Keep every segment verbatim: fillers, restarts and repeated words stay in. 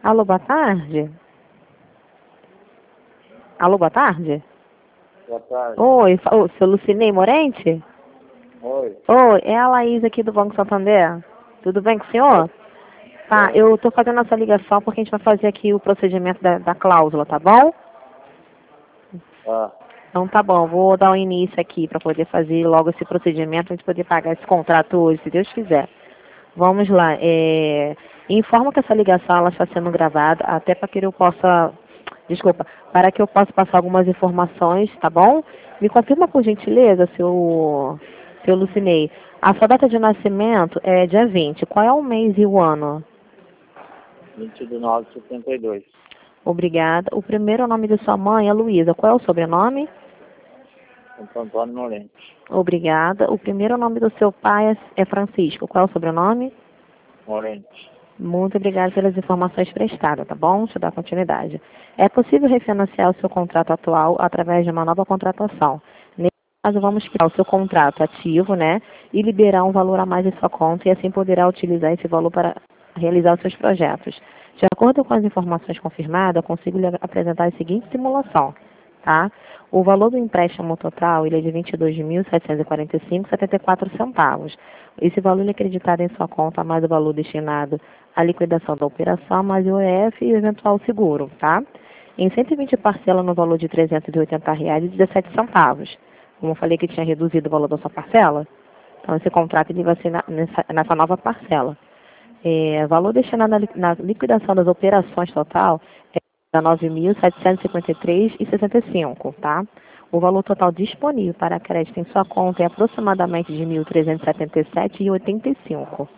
Alô, boa tarde. Alô, boa tarde. Boa tarde. Oi, fa- ô, seu Lucinei Morente? Oi. Oi, é a Laís aqui do Banco Santander. Tudo bem com o senhor? Tá, Oi. eu tô fazendo essa ligação porque a gente vai fazer aqui o procedimento da, da cláusula, tá bom? Ah, Então tá bom, vou dar um início aqui para poder fazer logo esse procedimento, a gente poder pagar esse contrato hoje, se Deus quiser. Vamos lá, é, informo que essa ligação ela está sendo gravada, até para que eu possa, desculpa, para que eu possa passar algumas informações, tá bom? Me confirma por gentileza, seu, seu Lucinei, a sua data de nascimento é dia vinte, qual é o mês e o ano? vinte de nove de setenta e dois. Obrigada. O primeiro nome de sua mãe é Luísa, qual é o sobrenome? Santo Antônio Morente. Obrigada. O primeiro nome do seu pai é é Francisco, qual é o sobrenome? Morente. Muito obrigada pelas informações prestadas, tá bom? Deixa eu dar continuidade. É possível refinanciar o seu contrato atual através de uma nova contratação. Nesse caso, vamos criar o seu contrato ativo, né? E liberar um valor a mais em sua conta e assim poderá utilizar esse valor para realizar os seus projetos. De acordo com as informações confirmadas, eu consigo lhe apresentar a seguinte simulação, tá? O valor do empréstimo total ele é de vinte e dois mil setecentos e quarenta e cinco vírgula setenta e quatro centavos. Esse valor é acreditado em sua conta, mais o valor destinado à liquidação da operação, mais o E F e o eventual seguro, tá? Em cento e vinte parcela no valor de trezentos e oitenta reais e dezessete centavos. Como eu falei que tinha reduzido o valor da sua parcela, então esse contrato ele vai ser na- nessa, nessa nova parcela. É, valor destinado na, li- na liquidação das operações total é nove mil setecentos e cinquenta e três reais e sessenta e cinco centavos, tá? O valor total disponível para crédito em sua conta é aproximadamente de mil trezentos e setenta e sete reais e oitenta e cinco centavos.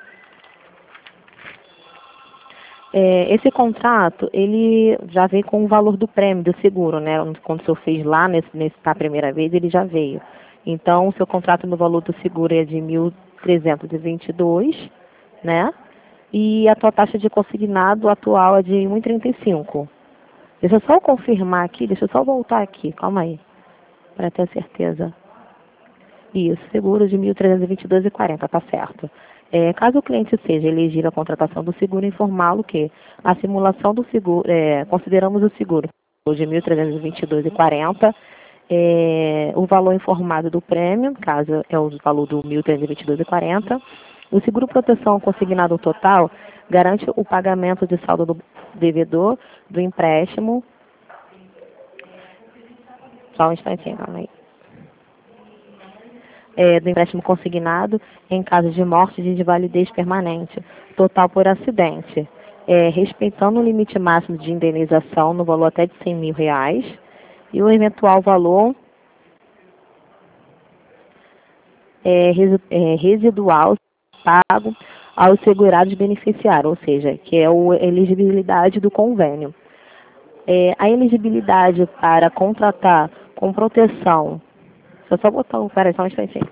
É, esse contrato, ele já veio com o valor do prêmio do seguro, né? Quando o senhor fez lá nesse, nesse, na primeira vez, ele já veio. Então, o seu contrato no valor do seguro é de mil trezentos e vinte e dois, né? E a tua taxa de consignado atual é de um vírgula trinta e cinco. Deixa eu só confirmar aqui, deixa eu só voltar aqui, calma aí, para ter certeza. Isso, seguro de mil trezentos e vinte e dois reais e quarenta centavos, tá certo. É, caso o cliente seja elegível à contratação do seguro, informá-lo que a simulação do seguro, é, consideramos o seguro de mil trezentos e vinte e dois reais e quarenta centavos, é, o valor informado do prêmio, caso é o valor do mil trezentos e vinte e dois reais e quarenta centavos, o seguro proteção consignado total garante o pagamento de saldo do devedor do empréstimo. Só um instantinho, calma aí. É, do empréstimo consignado em caso de morte de invalidez permanente, total por acidente, é, respeitando o limite máximo de indenização no valor até de cem mil reais e o eventual valor é, resi- é, residual pago aos segurados beneficiários, ou seja, que é a elegibilidade do convênio. É, a elegibilidade para contratar com proteção. Deixa eu só botar o. Peraí, só um instantinho.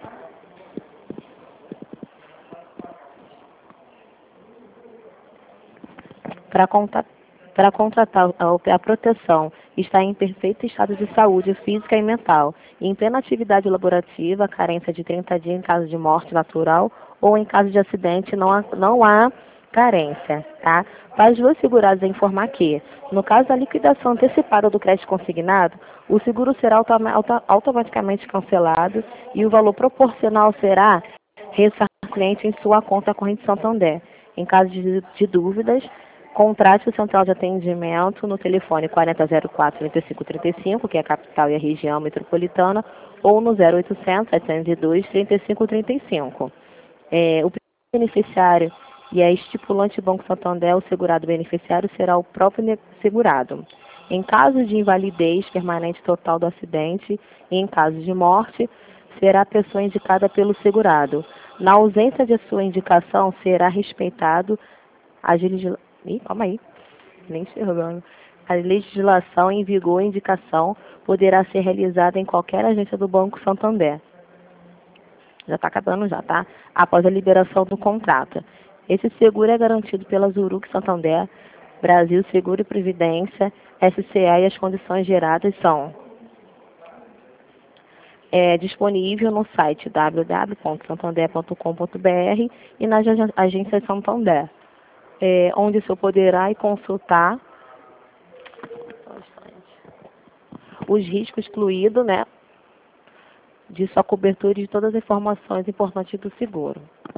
Para conta- para contratar a, a proteção está em perfeito estado de saúde física e mental, e em plena atividade laborativa, carência de trinta dias em caso de morte natural ou em caso de acidente não há, não há carência, tá? Para os dois segurados é informar que, no caso da liquidação antecipada do crédito consignado, o seguro será automa- auto- automaticamente cancelado e o valor proporcional será ressarcido ao cliente em sua conta corrente Santander. Em caso de, de dúvidas, contrate o central de atendimento no telefone quarenta zero quatro, trinta e cinco trinta e cinco, que é a capital e a região metropolitana, ou no zero oitocentos, setecentos e dois, trinta e cinco trinta e cinco. É, o beneficiário e a estipulante Banco Santander, o segurado beneficiário será o próprio ne- segurado. Em caso de invalidez permanente total do acidente e em caso de morte, será a pessoa indicada pelo segurado. Na ausência de sua indicação, será respeitado a legislação. Ih, calma aí, nem enxergando. A legislação em vigor e indicação poderá ser realizada em qualquer agência do Banco Santander. Já está acabando já, tá? Após a liberação do contrato. Esse seguro é garantido pela Zurich Santander, Brasil Seguro e Previdência, S C A, e as condições geradas são é, disponível no site w w w ponto santander ponto com ponto b r e nas ag- agências Santander. é, onde o senhor poderá ir consultar os riscos excluídos, né, de sua cobertura e de todas as informações importantes do seguro.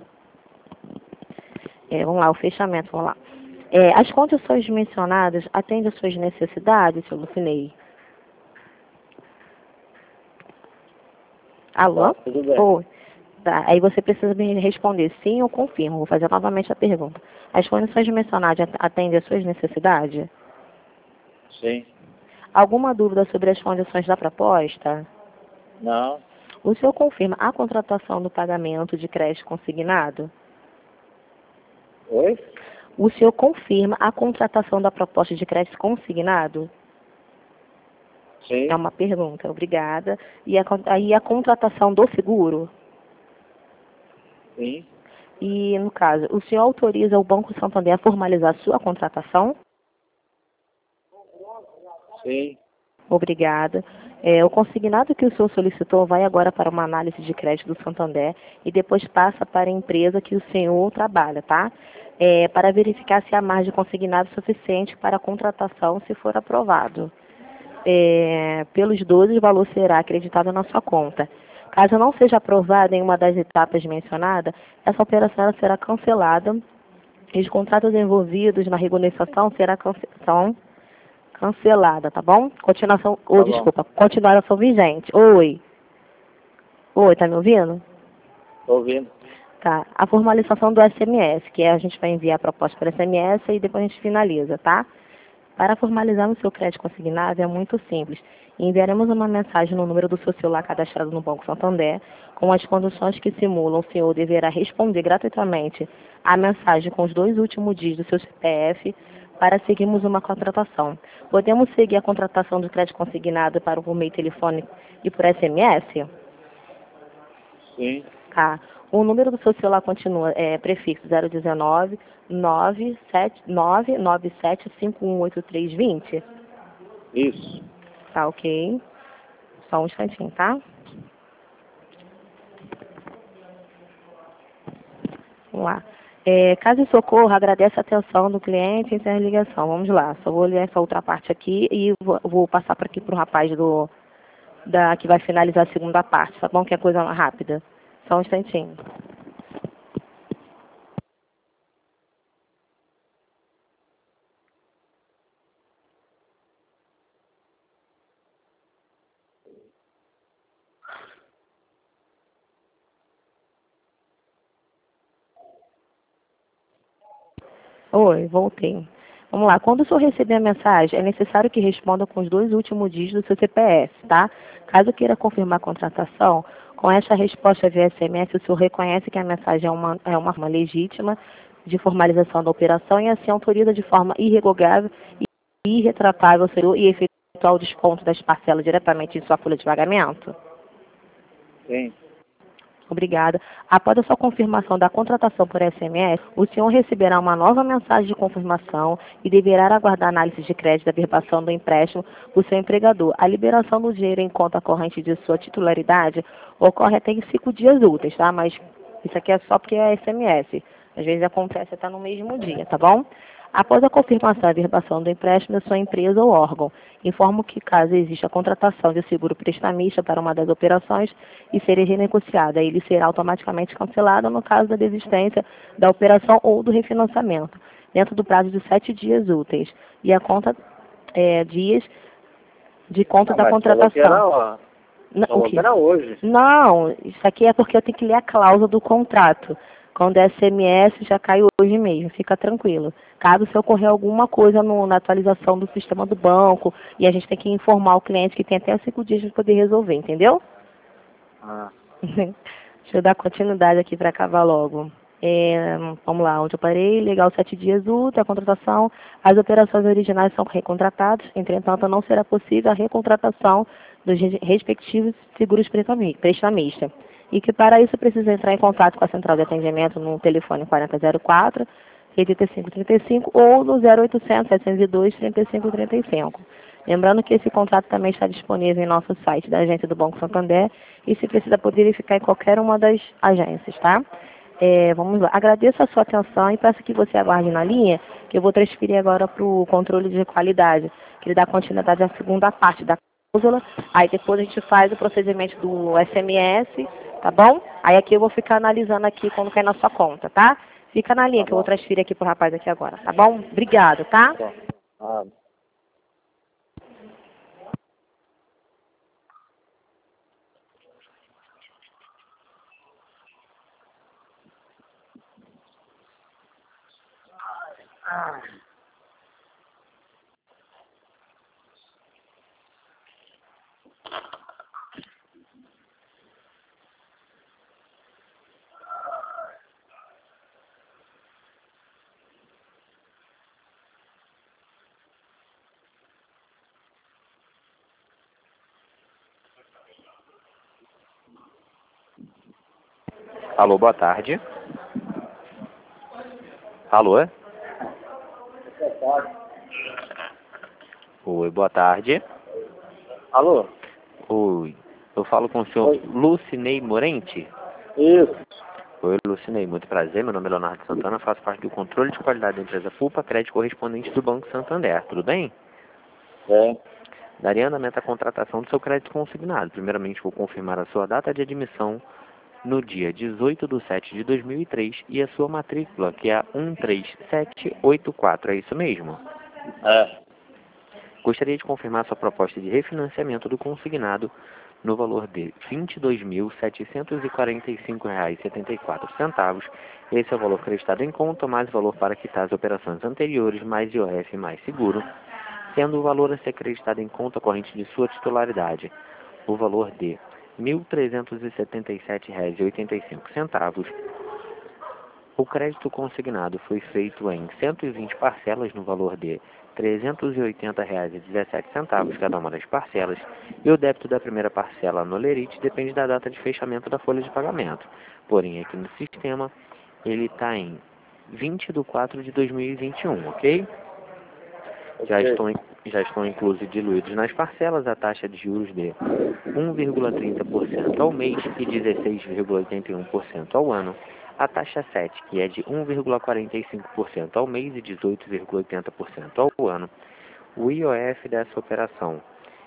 É, vamos lá, o fechamento, vamos lá. É, as condições mencionadas atendem às suas necessidades, senhor Lucinei? Alô? Tá, tudo bem. Oi. Tá, aí você precisa me responder sim ou confirmo. Vou fazer novamente a pergunta. As condições mencionadas atendem às suas necessidades? Sim. Alguma dúvida sobre as condições da proposta? Não. O senhor confirma a contratação do pagamento de crédito consignado? Oi? O senhor confirma a contratação da proposta de crédito consignado? Sim. É uma pergunta, obrigada. E a, con- aí a contratação do seguro? Sim. E, no caso, o senhor autoriza o Banco Santander a formalizar a sua contratação? Sim. Obrigada. É, o consignado que o senhor solicitou vai agora para uma análise de crédito do Santander e depois passa para a empresa que o senhor trabalha, tá? É, para verificar se há margem consignada suficiente para a contratação, se for aprovado. É, pelos doze, o valor será acreditado na sua conta. Caso não seja aprovada em uma das etapas mencionadas, essa operação ela será cancelada e os contratos envolvidos na renegociação será cance- são cancelada, tá bom? Continuação, ou Tá bom. desculpa, continuação vigente. Oi. Oi, tá me ouvindo? Tô ouvindo. Tá. A formalização do S M S, que é a gente vai enviar a proposta para S M S e depois a gente finaliza, tá? Para formalizar o seu crédito consignado é muito simples. Enviaremos uma mensagem no número do seu celular cadastrado no Banco Santander, com as condições que simulam. O senhor deverá responder gratuitamente a mensagem com os dois últimos dígitos do seu C P F para seguirmos uma contratação. Podemos seguir a contratação do crédito consignado para o meio telefônico e por S M S? Sim. Tá. O número do seu celular continua, é prefixo zero um nove, nove sete nove nove sete cinco um oito três dois zero. Isso. Tá, ok. Só um instantinho, tá? Vamos lá. É, caso de socorro, agradece a atenção do cliente e encerra a ligação. Vamos lá. Só vou ler essa outra parte aqui e vou, vou passar para aqui para o rapaz do, da, que vai finalizar a segunda parte, tá bom? Que é coisa rápida. Só um instantinho. Oi, voltei. Vamos lá. Quando o senhor receber a mensagem, é necessário que responda com os dois últimos dígitos do seu C P F, tá? Caso queira confirmar a contratação, com essa resposta via S M S, o senhor reconhece que a mensagem é uma, é uma forma legítima de formalização da operação e assim autoriza de forma irrevogável e irretratável o senhor e efetuar o desconto das parcelas diretamente em sua folha de pagamento? Sim. Obrigada. Após a sua confirmação da contratação por S M S, o senhor receberá uma nova mensagem de confirmação e deverá aguardar a análise de crédito da verbação do empréstimo do seu empregador. A liberação do dinheiro em conta corrente de sua titularidade ocorre até em cinco dias úteis, tá? Mas isso aqui é só porque é S M S. Às vezes acontece até no mesmo dia, tá bom? Após a confirmação e verbação do empréstimo da sua empresa ou órgão, informo que caso exista a contratação de seguro prestamista para uma das operações e ser renegociada, ele será automaticamente cancelado no caso da desistência da operação ou do refinanciamento, dentro do prazo de sete dias úteis. E a conta é, dias de conta Ah, da mas contratação. falou que era, ó, Não, o falou quê? que era hoje. Não, isso aqui é porque eu tenho que ler a cláusula do contrato. Quando é S M S, já cai hoje mesmo, fica tranquilo. Caso se ocorrer alguma coisa no, na atualização do sistema do banco, e a gente tem que informar o cliente que tem até cinco dias para poder resolver, entendeu? Ah. Deixa eu dar continuidade aqui para acabar logo. É, vamos lá, onde eu parei, legal sete dias úteis, a contratação, as operações originais são recontratadas, entretanto não será possível a recontratação dos respectivos seguros prestamistas. E que para isso precisa entrar em contato com a central de atendimento no telefone quarenta zero quatro, oitenta e cinco trinta e cinco ou no zero oitocentos, setecentos e dois, trinta e cinco trinta e cinco. Lembrando que esse contrato também está disponível em nosso site da agência do Banco Santander e se precisa poder verificar em qualquer uma das agências, tá? É, vamos lá. Agradeço a sua atenção e peço que você aguarde na linha, que eu vou transferir agora para o controle de qualidade, que ele dá continuidade à segunda parte da cláusula. Aí depois a gente faz o procedimento do S M S, tá bom? Aí aqui eu vou ficar analisando aqui quando cai na sua conta, tá? Fica na linha Tá que eu vou bom. transferir aqui pro rapaz aqui agora, tá bom? Obrigado, tá? Tá. Ah, Alô, boa tarde. Alô? Oi, boa tarde. alô? Oi, eu falo com o senhor Oi. Lucinei Morente? Isso. Oi, Lucinei, muito prazer. Meu nome é Leonardo Santana, faço parte do controle de qualidade da empresa Pulpa Crédito correspondente do Banco Santander. Tudo bem? Bem. Daria andamento à contratação do seu crédito consignado. Primeiramente, vou confirmar a sua data de admissão no dia dezoito de setembro de dois mil e três e a sua matrícula, que é a um três sete oito quatro. É isso mesmo? É. Gostaria de confirmar sua proposta de refinanciamento do consignado no valor de vinte e dois mil setecentos e quarenta e cinco reais e setenta e quatro centavos. Esse é o valor acreditado em conta, mais o valor para quitar as operações anteriores, mais I O F mais seguro, sendo o valor a ser acreditado em conta corrente de sua titularidade o valor de mil trezentos e setenta e sete reais e oitenta e cinco centavos. O crédito consignado foi feito em cento e vinte parcelas no valor de trezentos e oitenta reais e dezessete centavos cada uma das parcelas, e o débito da primeira parcela no lerite depende da data de fechamento da folha de pagamento. Porém, aqui no sistema, ele está em vinte de quatro de dois mil e vinte e um, ok? Já Ok. estão, já estão inclusos e diluídos nas parcelas a taxa de juros de um vírgula trinta por cento ao mês e dezesseis vírgula oitenta e um por cento ao ano. A taxa sete, que é de um vírgula quarenta e cinco por cento ao mês e dezoito vírgula oitenta por cento ao ano. O I O F dessa operação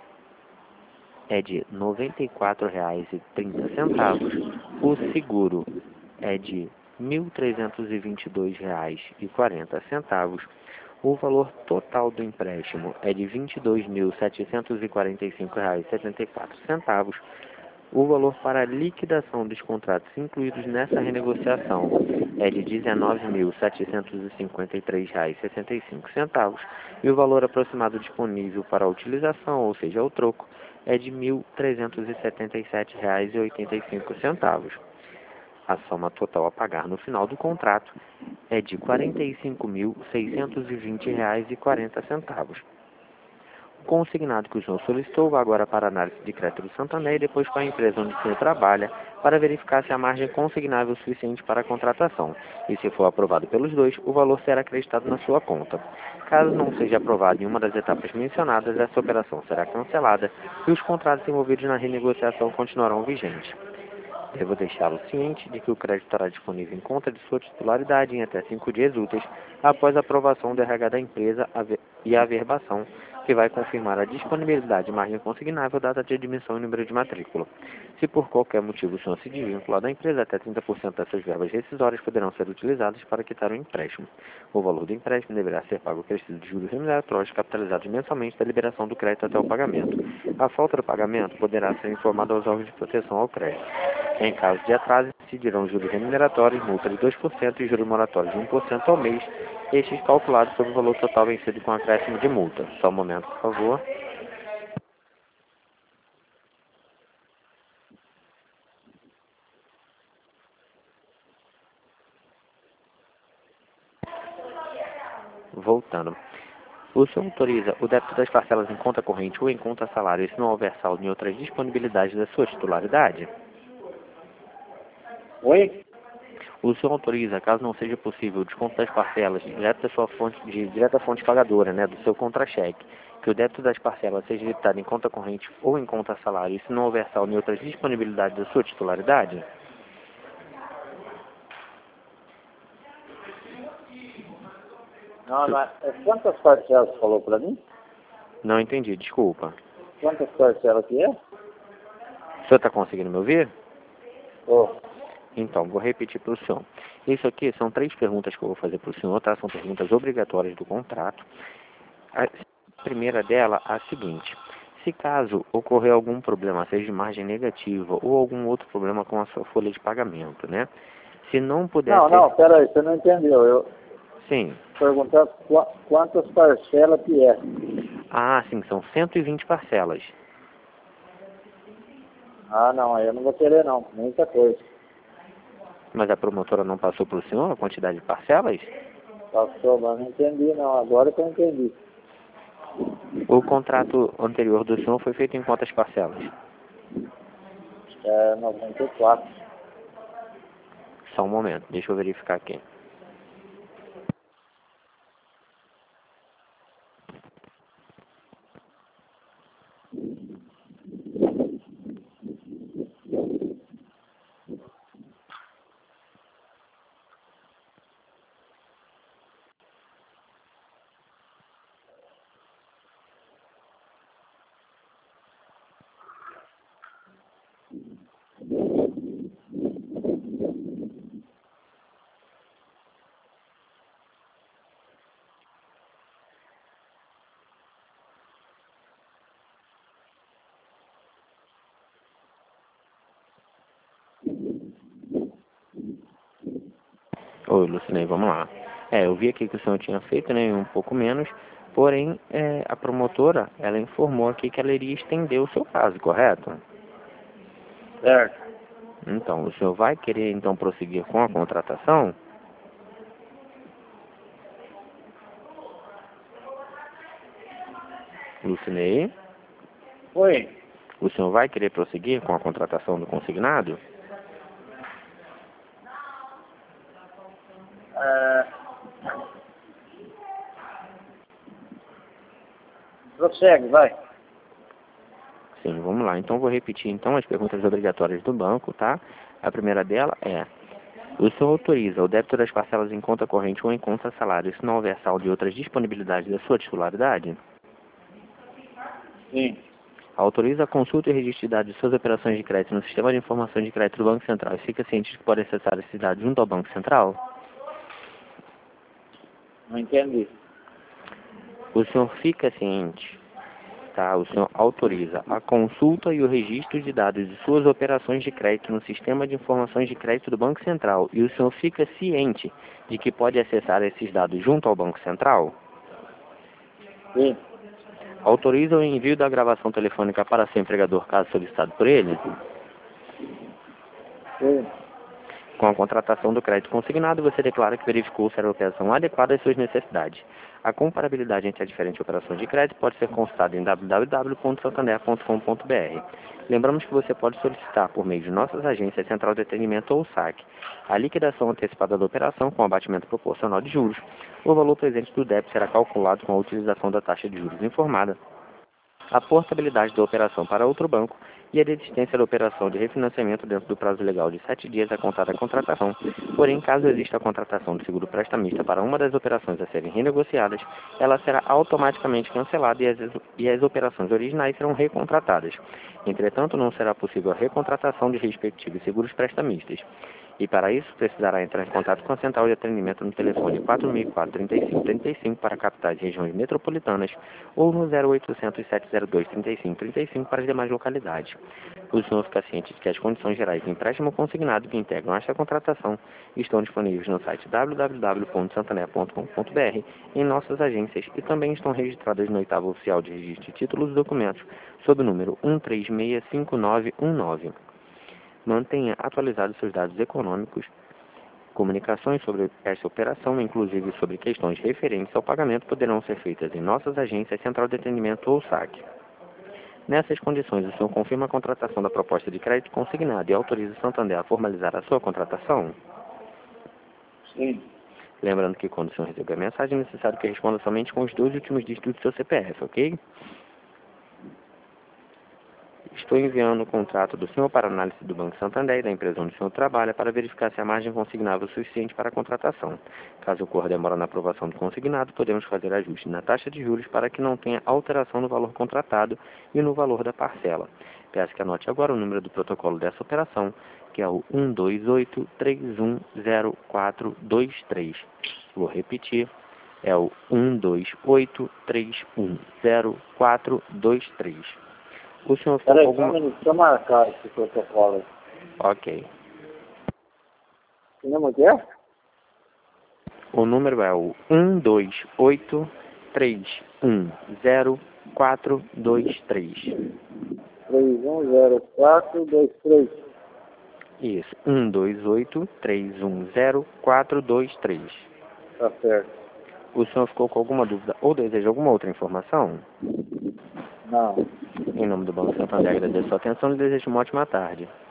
é de noventa e quatro reais e trinta centavos. O seguro é de mil trezentos e vinte e dois reais e quarenta centavos. O valor total do empréstimo é de vinte e dois mil setecentos e quarenta e cinco reais e setenta e quatro centavos. O valor para a liquidação dos contratos incluídos nessa renegociação é de dezenove mil setecentos e cinquenta e três reais e sessenta e cinco centavos e o valor aproximado disponível para a utilização, ou seja, o troco, é de mil trezentos e setenta e sete reais e oitenta e cinco centavos. A soma total a pagar no final do contrato é de quarenta e cinco mil seiscentos e vinte reais e quarenta centavos. O consignado que o senhor solicitou vai agora para a análise de crédito do Santander e depois com a empresa onde o senhor trabalha para verificar se a margem é consignável o suficiente para a contratação. E se for aprovado pelos dois, o valor será acreditado na sua conta. Caso não seja aprovado em uma das etapas mencionadas, essa operação será cancelada e os contratos envolvidos na renegociação continuarão vigentes. Devo deixá-lo ciente de que o crédito estará disponível em conta de sua titularidade em até cinco dias úteis após a aprovação do R H da empresa e a averbação, que vai confirmar a disponibilidade de margem consignável, data de admissão e número de matrícula. Se por qualquer motivo o senhor se desvincular da empresa, até trinta por cento dessas verbas rescisórias poderão ser utilizadas para quitar o empréstimo. O valor do empréstimo deverá ser pago acrescido de juros remuneratórios capitalizados mensalmente da liberação do crédito até o pagamento. A falta do pagamento poderá ser informada aos órgãos de proteção ao crédito. Em caso de atraso, incidirão juros remuneratórios, multa de dois por cento e juros moratórios de um por cento ao mês, estes calculados sobre o valor total vencido com acréscimo de multa. Só um momento, por favor. Voltando. O senhor autoriza o débito das parcelas em conta corrente ou em conta salário, se não houver saldo em outras disponibilidades da sua titularidade? Oi? O senhor autoriza, caso não seja possível, o desconto das parcelas direto da sua fonte, de, direto da fonte pagadora, né, do seu contra-cheque, que o débito das parcelas seja debitado em conta corrente ou em conta salário, e se não houver saldo em outras disponibilidades da sua titularidade? Não, não é... Quantas parcelas você falou pra mim? Não entendi, desculpa. Quantas parcelas que é? O senhor está conseguindo me ouvir? Oh. Então, vou repetir para o senhor. Isso aqui são três perguntas que eu vou fazer para o senhor, tá? São perguntas obrigatórias do contrato. A primeira dela é a seguinte: se caso ocorrer algum problema, seja de margem negativa ou algum outro problema com a sua folha de pagamento, né? Se não puder Não, ser... não, peraí, você não entendeu. Eu Sim. perguntar qu quantas parcelas que é. Ah, sim, são cento e vinte parcelas. Ah, não, aí eu não vou querer não, muita coisa. Mas a promotora não passou para o senhor a quantidade de parcelas? Passou, mas não entendi não, agora que eu entendi. O contrato anterior do senhor foi feito em quantas parcelas? É noventa e quatro. Só um momento, deixa eu verificar aqui. Oi, Lucinei, vamos lá. É, eu vi aqui que o senhor tinha feito, né, um pouco menos, porém, é, a promotora, ela informou aqui que ela iria estender o seu caso, correto? Certo. Então, o senhor vai querer, então, prosseguir com a contratação? Lucinei, Oi. o senhor vai querer prosseguir com a contratação do consignado? É... Prossegue, vai. Sim, vamos lá. Então, vou repetir, então, as perguntas obrigatórias do banco, tá? A primeira dela é: o senhor autoriza o débito das parcelas em conta corrente ou em conta salário se não houver saldo e outras disponibilidades da sua titularidade? Sim. Autoriza a consulta e registro de dados de suas operações de crédito no sistema de informação de crédito do Banco Central e fica ciente de que pode acessar esses dados junto ao Banco Central? Não entendi. O senhor fica ciente, tá? O senhor autoriza a consulta e o registro de dados de suas operações de crédito no sistema de informações de crédito do Banco Central e o senhor fica ciente de que pode acessar esses dados junto ao Banco Central? Sim. Autoriza o envio da gravação telefônica para seu empregador caso solicitado por ele? Sim. Com a contratação do crédito consignado, você declara que verificou se era a operação adequada às suas necessidades. A comparabilidade entre as diferentes operações de crédito pode ser consultada em w w w ponto santander ponto com ponto b r. Lembramos que você pode solicitar, por meio de nossas agências Central de Atendimento ou SAC, a liquidação antecipada da operação com abatimento proporcional de juros. O valor presente do débito será calculado com a utilização da taxa de juros informada, a portabilidade da operação para outro banco e a desistência da operação de refinanciamento dentro do prazo legal de sete dias a contar da contratação. Porém, caso exista a contratação de seguro prestamista para uma das operações a serem renegociadas, ela será automaticamente cancelada e as, e as operações originais serão recontratadas. Entretanto, não será possível a recontratação de respectivos seguros prestamistas. E para isso, precisará entrar em contato com a Central de Atendimento no telefone quatro mil e quatro, trinta e cinco, trinta e cinco para capitais e regiões metropolitanas ou no zero oitocentos, sete zero dois, trinta e cinco, trinta e cinco para as demais localidades. O senhor fica ciente de que as condições gerais de empréstimo consignado que integram esta contratação estão disponíveis no site w w w ponto santander ponto com ponto b r, em nossas agências e também estão registradas no oitavo oficial de registro de títulos e documentos sob o número um três seis cinco nove um nove. Mantenha atualizados seus dados econômicos. Comunicações sobre esta operação, inclusive sobre questões referentes ao pagamento, poderão ser feitas em nossas agências Central de Atendimento ou SAC. Nessas condições, o senhor confirma a contratação da proposta de crédito consignado e autoriza o Santander a formalizar a sua contratação? Sim. Lembrando que quando o senhor receber a mensagem, é necessário que responda somente com os dois últimos dígitos do seu C P F, ok? Estou enviando o contrato do senhor para análise do Banco Santander e da empresa onde o senhor trabalha para verificar se a margem consignável é suficiente para a contratação. Caso ocorra demora na aprovação do consignado, podemos fazer ajuste na taxa de juros para que não tenha alteração no valor contratado e no valor da parcela. Peço que anote agora o número do protocolo dessa operação, que é o um dois oito, três um zero quatro dois três. Vou repetir, é o um dois oito, três um zero quatro dois três. O senhor ficou Peraí, com só um alguma... minuto, deixa eu marcar esse protocolo aí. Ok. Que número que é? O número é o um dois oito, três um zero quatro dois três. três um zero quatro dois três. Isso, um dois oito, três um zero quatro dois três. Tá certo. O senhor ficou com alguma dúvida ou deseja alguma outra informação? Não. Em nome do Banco Santander, agradeço a sua atenção e desejo uma ótima tarde.